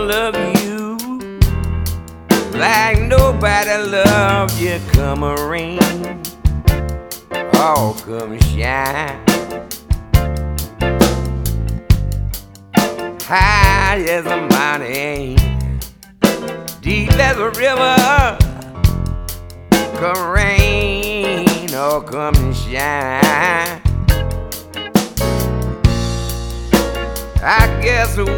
gonna love you like nobody loved you. Come a rain, oh come shine, high as a mountain, deep as a river. Come rain, oh come and shine. I guess